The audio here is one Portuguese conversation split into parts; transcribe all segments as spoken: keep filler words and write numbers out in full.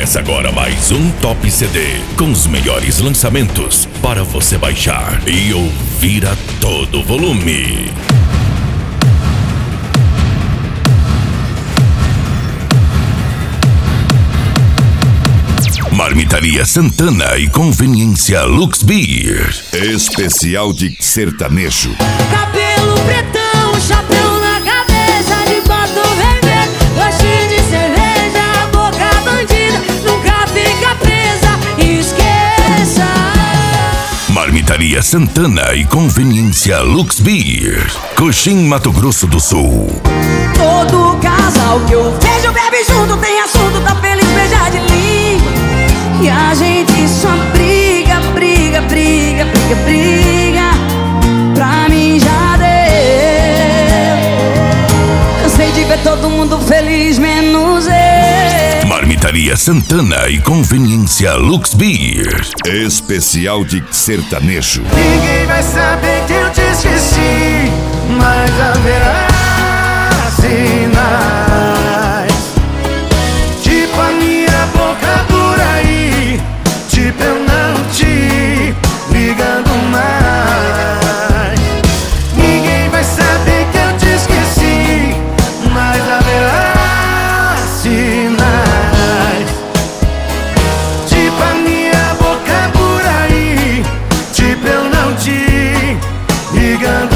Começa agora mais um Top C D com os melhores lançamentos para você baixar e ouvir a todo volume. Marmitaria Santana e Conveniência Lux Beer. Especial de sertanejo. Cabelo pretão, chapéu na cabeça, de batom vermelho, gostinho de cerveja, boca bandida, nunca fica presa, esqueça. Marmitaria Santana e Conveniência Lux Beer. Coxim, Mato Grosso do Sul. Todo casal que eu vejo bebe junto, tem assunto, tá feliz, beija de língua. E a gente só briga, briga, briga, briga, briga. Pra mim já deu. Cansei de ver todo mundo feliz, menos eu. Marmitaria Santana e Conveniência Lux Beer. Especial de sertanejo. Ninguém vai saber que eu te esqueci, mas haverá sinais. Tipo a minha boca por aí, tipo eu não te ligando mais. Ninguém vai saber que eu te esqueci, mas haverá sinais. Tipo a minha boca por aí, tipo eu não te ligando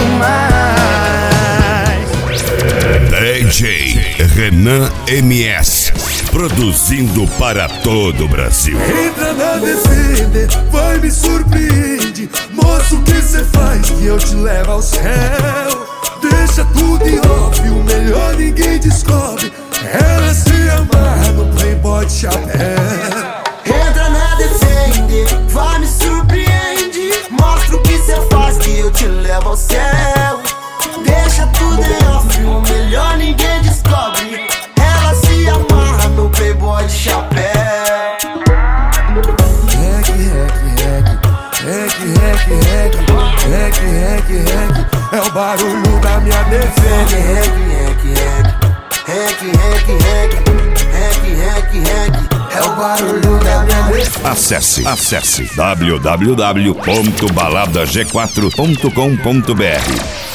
mais. D J Renan M S, produzindo para todo o Brasil. Entra na D C D, vai me surpreende. Moço, o que cê faz que eu te levo ao céu? Deixa tudo em off, o melhor ninguém descobre. Ela se amarra no Playboy de chapéu. Entra na defende, vai me surpreende. Mostra o que cê faz que eu te levo ao céu. Deixa tudo em off, o melhor ninguém descobre. Ela se amarra no Playboy de chapéu. Rec, rec, rec, rec, rec, rec, rec, rec, rec. É o barulho da minha defesa. Rec, rec, rec, rec, rec, rec, rec, rec, rec. É o barulho da minha defesa. Acesse, acesse w w w ponto balada g quatro ponto com ponto b r.